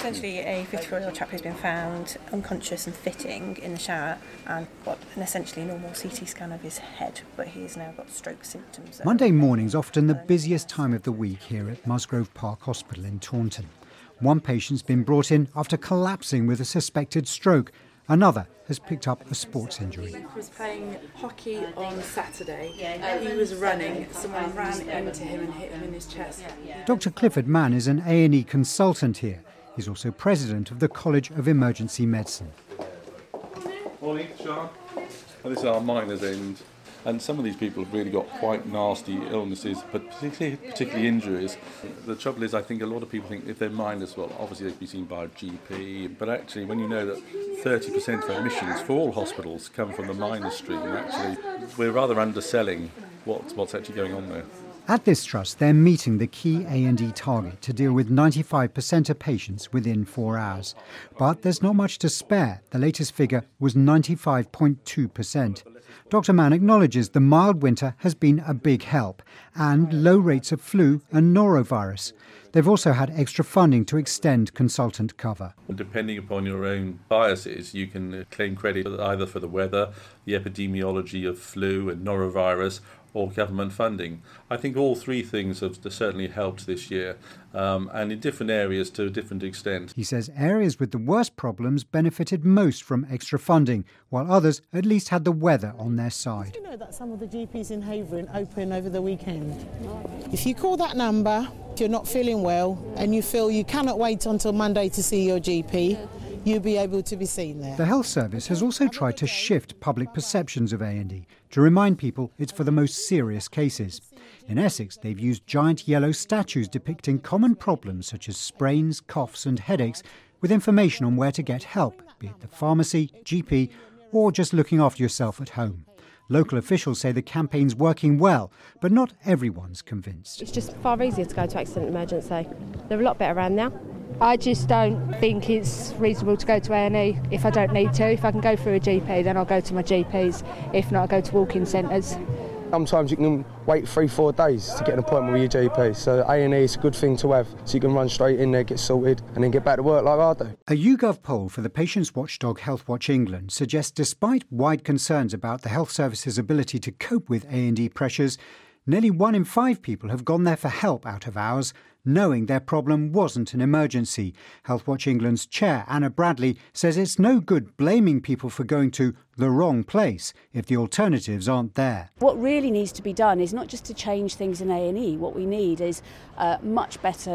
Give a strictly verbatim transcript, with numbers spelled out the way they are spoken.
essentially a fifty-four-year-old chap who's been found unconscious and fitting in the shower and got an essentially normal C T scan of his head, but he's now got stroke symptoms. Monday morning's often the busiest time of the week here at Musgrove Park Hospital in Taunton. One patient's been brought in after collapsing with a suspected stroke. Another has picked up a sports injury. He was playing hockey on Saturday. Uh, he was running. Someone ran into him and hit him in his chest. Doctor Clifford Mann is an A and E consultant here. He's also president of the College of Emergency Medicine. Morning, Sean. Well, this is our miners' end. And some of these people have really got quite nasty illnesses, but particularly, particularly injuries. The trouble is, I think a lot of people think if they're minors, well, obviously they can be seen by a G P, but actually when you know that thirty percent of admissions for all hospitals come from the minor stream, actually we're rather underselling what's, what's actually going on there. At this trust, they're meeting the key A and E target to deal with ninety-five percent of patients within four hours. But there's not much to spare. The latest figure was ninety-five point two percent. Doctor Mann acknowledges the mild winter has been a big help, and low rates of flu and norovirus. They've also had extra funding to extend consultant cover. Depending upon your own biases, you can claim credit either for the weather, the epidemiology of flu and norovirus, or government funding. I think all three things have certainly helped this year, um, and in different areas to a different extent. He says areas with the worst problems benefited most from extra funding, while others at least had the weather on their side. Did you know that some of the G Ps in Havering open over the weekend? If you call that number, if you're not feeling well and you feel you cannot wait until Monday to see your G P, you'll be able to be seen there. The Health Service has also tried to shift public perceptions of A and E to remind people it's for the most serious cases. In Essex, they've used giant yellow statues depicting common problems such as sprains, coughs and headaches, with information on where to get help, be it the pharmacy, G P or just looking after yourself at home. Local officials say the campaign's working well, but not everyone's convinced. It's just far easier to go to accident emergency. They're a lot better around now. I just don't think it's reasonable to go to A and E if I don't need to. If I can go through a G P, then I'll go to my G Ps. If not, I'll go to walk-in centres. Sometimes you can wait three, four days to get an appointment with your G P. So A and E is a good thing to have, so you can run straight in there, get sorted, and then get back to work like I do. A YouGov poll for the patients watchdog Healthwatch England suggests despite wide concerns about the health service's ability to cope with A and E pressures, nearly one in five people have gone there for help out of hours, knowing their problem wasn't an emergency. Healthwatch England's chair, Anna Bradley, says it's no good blaming people for going to the wrong place if the alternatives aren't there. What really needs to be done is not just to change things in A and E. What we need is uh, much better